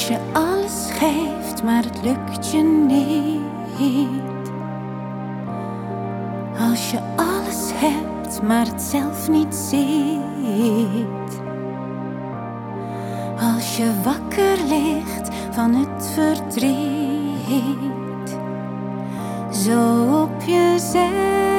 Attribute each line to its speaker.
Speaker 1: Als je alles geeft, maar het lukt je niet. Als je alles hebt, maar het zelf niet ziet. Als je wakker ligt van het verdriet, zo op jezelf